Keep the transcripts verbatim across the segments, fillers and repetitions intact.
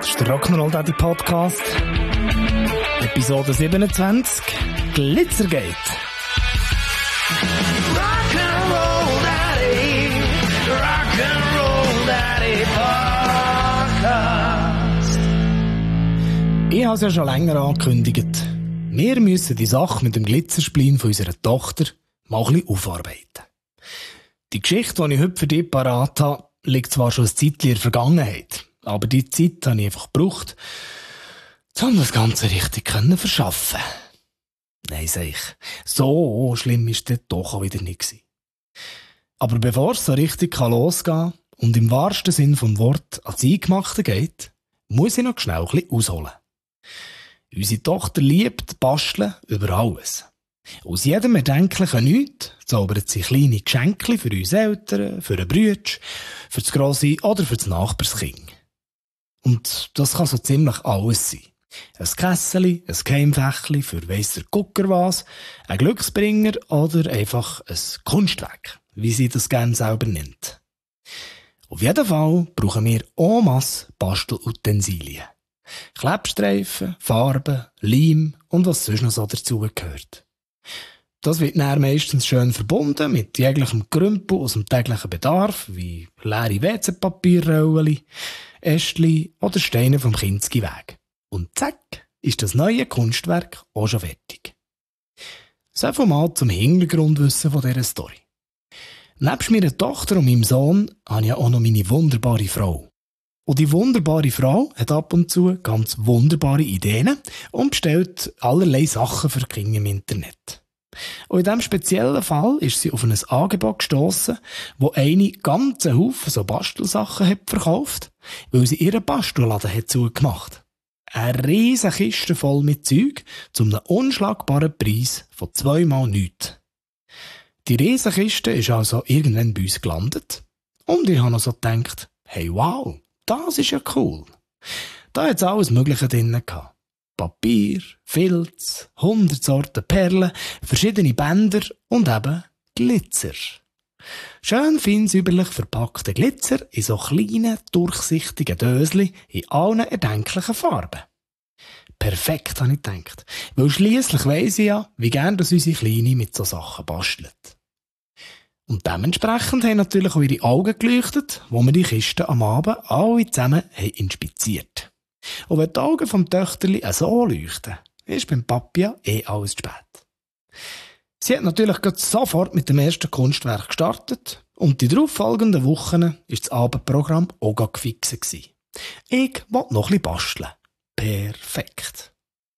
Das ist der Rock'n'Roll Daddy Podcast. Episode siebenundzwanzig. Glitzergate. Rock'n'Roll Daddy, Rock'n'Roll Daddy Podcast. Ich habe es ja schon länger angekündigt. Wir müssen die Sache mit dem Glitzerspleen von unserer Tochter mal ein bisschen aufarbeiten. Die Geschichte, die ich heute für dich parat habe, liegt zwar schon ein Zeitchen in der Vergangenheit, aber die Zeit habe ich einfach gebraucht, um das Ganze richtig verschaffen. Nein, sag ich, so schlimm war das doch auch wieder nicht gewesen. Aber bevor es so richtig losgehen kann und im wahrsten Sinn vom Wort ans Eingemachte geht, muss ich noch schnell ein bisschen ausholen. Unsere Tochter liebt Basteln über alles. Aus jedem erdenklichen Nichts zaubert sie kleine Geschenke für uns Eltern, für einen Bruder, für das Grosse oder für das Nachbarskind. Und das kann so ziemlich alles sein. Ein Kesseli, ein Geheimfächli für weiss der Gucker was, ein Glücksbringer oder einfach ein Kunstwerk, wie sie das gerne selber nennt. Auf jeden Fall brauchen wir en masse Bastelutensilien. Klebstreifen, Farben, Leim und was sonst noch so dazugehört. Das wird dann meistens schön verbunden mit jeglichem Krümpel aus dem täglichen Bedarf, wie leere W C-Papierrollen, Ästchen oder Steine vom Kinski-Weg. Und zack, ist das neue Kunstwerk auch schon fertig. So viel mal zum Hintergrundwissen von dieser Story. Nebst meiner Tochter und meinem Sohn habe ich ja auch noch meine wunderbare Frau. Und die wunderbare Frau hat ab und zu ganz wunderbare Ideen und bestellt allerlei Sachen für Kinder im Internet. Und in diesem speziellen Fall ist sie auf ein Angebot gestossen, wo eine ganze Haufen so Bastelsachen hat verkauft, weil sie ihren Bastelladen hat zugemacht. Eine riesige Kiste voll mit Zeug zu einem unschlagbaren Preis von zweimal nichts. Die riesige Kiste ist also irgendwann bei uns gelandet und ich habe noch so gedacht, hey wow, das ist ja cool. Da hat es alles Mögliche drin gehabt. Papier, Filz, hundert Sorten Perlen, verschiedene Bänder und eben Glitzer. Schön fein säuberlich verpackte Glitzer in so kleinen, durchsichtigen Döschen in allen erdenklichen Farben. Perfekt, habe ich gedacht. Weil schliesslich weiss ich ja, wie gern das unsere Kleine mit so Sachen bastelt. Und dementsprechend haben natürlich auch ihre Augen geleuchtet, wo wir die Kisten am Abend alle zusammen haben inspiziert. Und wenn die Augen vom Töchterli so leuchten, ist beim Papi ja eh alles zu spät. Sie hat natürlich sofort mit dem ersten Kunstwerk gestartet und die darauffolgenden Wochen war das Abendprogramm auch gefixt gewesen. Ich wollte noch ein bisschen basteln. Perfekt.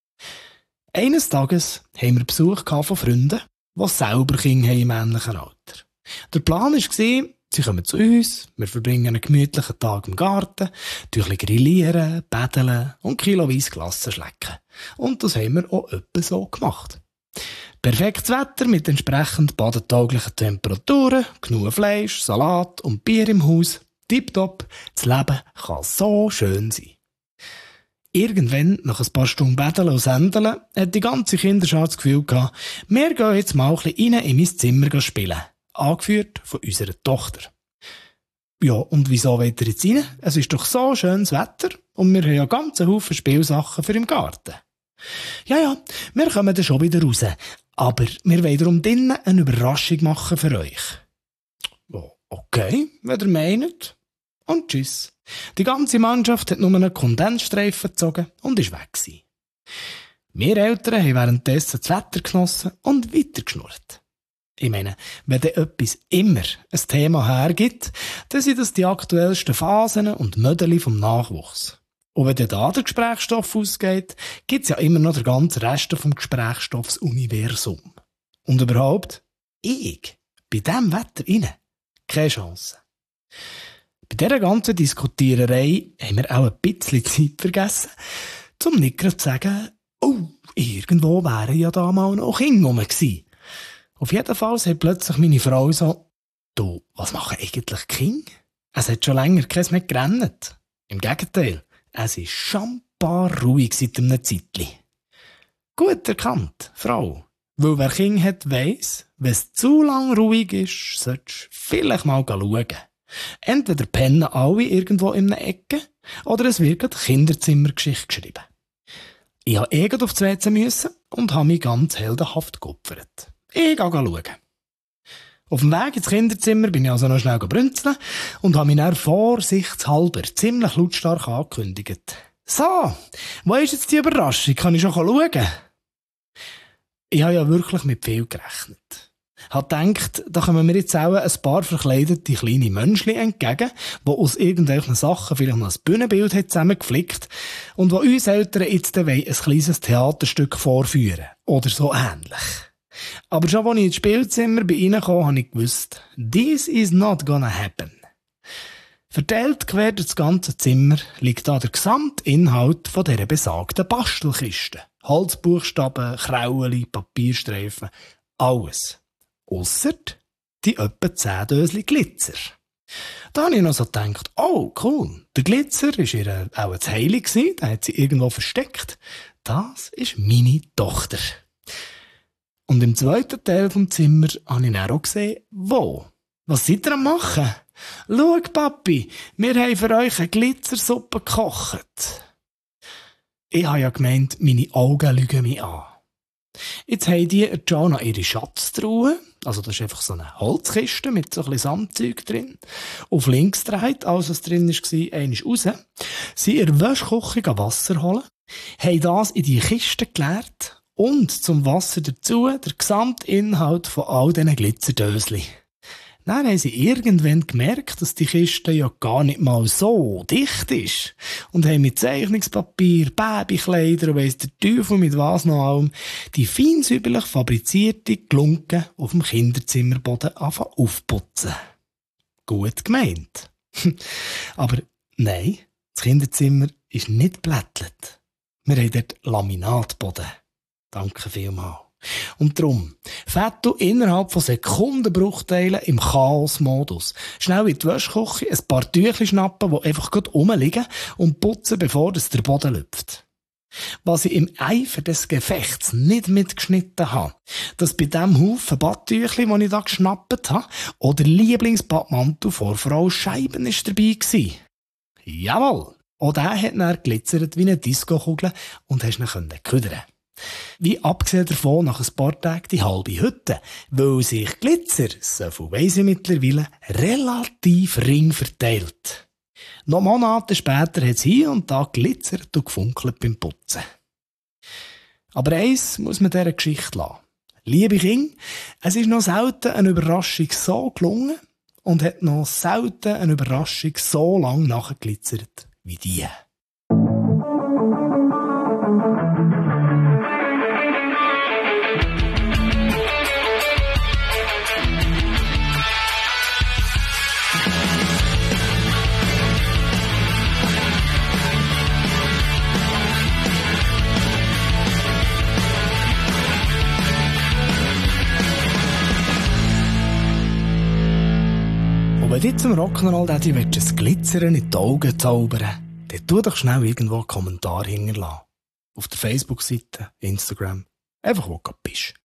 Eines Tages haben wir Besuch von Freunden, die selber Kinder haben im ähnlichen Alter. Der Plan war, sie kommen zu uns, wir verbringen einen gemütlichen Tag im Garten, grillieren, betteln und kiloweise Glasse schlecken. Und das haben wir auch etwa so gemacht. Perfektes Wetter mit entsprechend badetauglichen Temperaturen, genug Fleisch, Salat und Bier im Haus. Tipptopp, das Leben kann so schön sein. Irgendwann, nach ein paar Stunden Betteln und Sendeln, hat die ganze Kinderschar das Gefühl gehabt, wir gehen jetzt mal ein bisschen rein in mein Zimmer spielen. Angeführt von unserer Tochter. Ja, und wieso wollt ihr jetzt rein? Es ist doch so schönes Wetter und wir haben ja ganze Haufen Spielsachen für im Garten. Ja, ja, wir kommen dann schon wieder raus. Aber wir wollen darum drinnen eine Überraschung machen für euch. Oh, okay, wenn ihr meint. Und tschüss. Die ganze Mannschaft hat nur einen Kondensstreifen gezogen und ist weg gewesen. Wir Eltern haben währenddessen das Wetter genossen und weitergeschnurrt. Ich meine, wenn dann etwas immer ein Thema hergibt, dann sind das die aktuellsten Phasen und Mödeli vom Nachwuchs. Und wenn dann da der Gesprächsstoff ausgeht, gibt es ja immer noch den ganzen Rest vom Gesprächsstoffsuniversum. Und überhaupt, ich, bei diesem Wetter rein, keine Chance. Bei dieser ganzen Diskutiererei haben wir auch ein bisschen Zeit vergessen, um nicht gerade zu sagen, oh, irgendwo wären ja da mal noch Kinder rum gewesen. Auf jeden Fall sagt plötzlich meine Frau so, du, was machen eigentlich Kinder? Es hat schon länger keins mehr gerannt. Im Gegenteil, es ist schambar ruhig seit einem Zeitli. Gut erkannt, Frau. Weil wer Kinder hat, weiss, wenn es zu lang ruhig ist, solltest du vielleicht mal schauen. Entweder pennen alle irgendwo in einer Ecke, Oder es wird eine Kinderzimmergeschichte geschrieben. Ich musste eh auf das W C müssen und habe mich ganz heldenhaft geopfert. Ich gehe schauen. Auf dem Weg ins Kinderzimmer bin ich also noch schnell brünzeln und habe mich dann vorsichtshalber ziemlich lautstark angekündigt. So, wo ist jetzt die Überraschung? Kann ich schon schauen? Ich habe ja wirklich mit viel gerechnet. Ich habe gedacht, da kommen mir jetzt auch ein paar verkleidete kleine Menschchen entgegen, die aus irgendwelchen Sachen vielleicht noch ein Bühnenbild zusammengeflickt und die uns Eltern jetzt ein kleines Theaterstück vorführen. Oder so ähnlich. Aber schon als ich ins Spielzimmer bei ihnen kam, habe ich gewusst, this is not gonna happen. Verteilt quer durch das ganze Zimmer liegt da der Gesamtinhalt von dieser besagten Bastelkiste. Holzbuchstaben, Krauli, Papierstreifen, alles. Ausser die etwa zehn Döschen Glitzer. Da habe ich noch so gedacht, oh cool, der Glitzer war ihr auch ein Heilig gewesen, den hat sie irgendwo versteckt. Das ist meine Tochter. Und im zweiten Teil vom Zimmer habe ich dann auch gesehen, wo. Was seid ihr am machen? Schau, Papi, wir haben für euch eine Glitzersuppe gekocht. Ich habe ja gemeint, meine Augen lügen mich an. Jetzt haben die schon noch ihre Schatztruhe, also das ist einfach so eine Holzkiste mit so ein bisschen Samtzeug drin, auf links gedreht, alles was drin war, einmal raus, sie in der Wäschküche Wasser holen, haben das in die Kiste geleert und zum Wasser dazu der Gesamtinhalt von all diesen Glitzerdöschen. Dann haben sie irgendwann gemerkt, dass die Kiste ja gar nicht mal so dicht ist. Und haben mit Zeichnungspapier, Babykleider und weiss der Teufel mit was noch allem die feinsäuberlich fabrizierte Glunke auf dem Kinderzimmerboden anfangen aufputzen. Gut gemeint. Aber nein, das Kinderzimmer ist nicht blättelt. Wir haben dort Laminatboden. Danke vielmals. Und darum, fährt du innerhalb von Sekundenbruchteilen im Chaos-Modus. Schnell in die Wäschküche ein paar Tücher schnappen, die einfach gut rumliegen und putzen, bevor es der Boden lüpft. Was ich im Eifer des Gefechts nicht mitgeschnitten habe, dass bei dem Haufen Badtüchli, den ich da geschnappt habe, auch der Lieblingsbadmantel von Frau Scheiben ist dabei gewesen. Jawohl! Auch der hat dann glitzert wie eine Disco-Kugel und hast ihn küdern. Wie abgesehen davon nach ein paar Tagen die halbe Hütte, weil sich Glitzer, so viel weiss ich mittlerweile, relativ ring verteilt. Noch Monate später hat es hier und da glitzert und gefunkelt beim Putzen. Aber eins muss man dieser Geschichte lassen. Liebe Kinder, es ist noch selten eine Überraschung so gelungen und hat noch selten eine Überraschung so lang nachgeglitzert wie die. Und wenn du zum Rock'n'Roll Daddy willst, ein Glitzern in die Augen zaubern, dann tu doch schnell irgendwo einen Kommentar hinterlassen. Auf der Facebook-Seite, Instagram, einfach wo du bist.